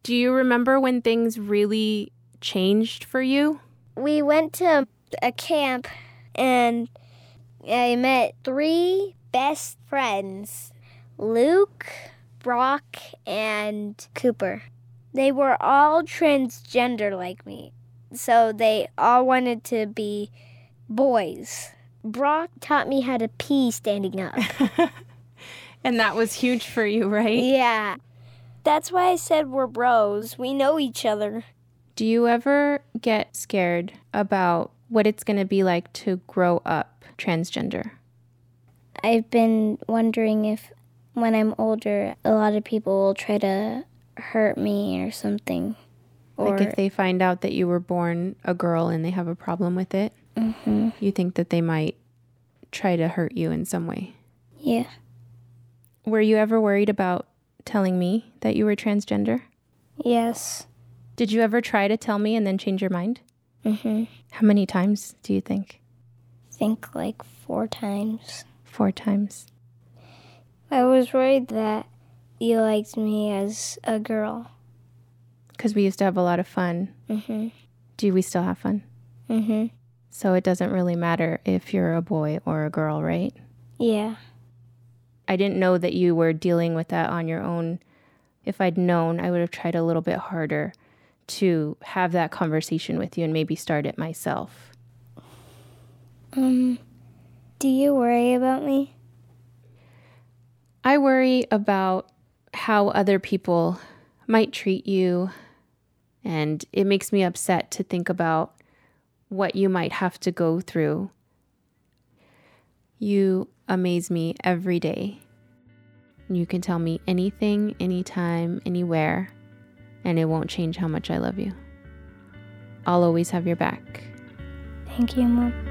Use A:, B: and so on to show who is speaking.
A: Do you remember when things really changed for you?
B: We went to a camp and I met 3 best friends, Luke, Brock, and Cooper. They were all transgender like me, so they all wanted to be boys. Brock taught me how to pee standing up.
A: And that was huge for you, right?
B: Yeah. That's why I said we're bros. We know each other.
A: Do you ever get scared about what it's going to be like to grow up transgender?
B: I've been wondering if when I'm older, a lot of people will try to hurt me or something.
A: Like if they find out that you were born a girl and they have a problem with it, you think that they might try to hurt you in some way?
B: Yeah.
A: Were you ever worried about telling me that you were transgender?
B: Yes.
A: Did you ever try to tell me and then change your mind?
B: Mm-hmm.
A: How many times do you think?
B: I think like 4 times.
A: 4 times.
B: I was worried that you liked me as a girl.
A: Because we used to have a lot of fun.
B: Mm-hmm.
A: Do we still have fun?
B: Mm-hmm.
A: So it doesn't really matter if you're a boy or a girl, right?
B: Yeah.
A: I didn't know that you were dealing with that on your own. If I'd known, I would have tried a little bit harder to have that conversation with you and maybe start it myself.
B: Do you worry about me?
A: I worry about how other people might treat you, and it makes me upset to think about what you might have to go through. You amaze me every day. You can tell me anything, anytime, anywhere, and it won't change how much I love you. I'll always have your back.
B: Thank you, Mom.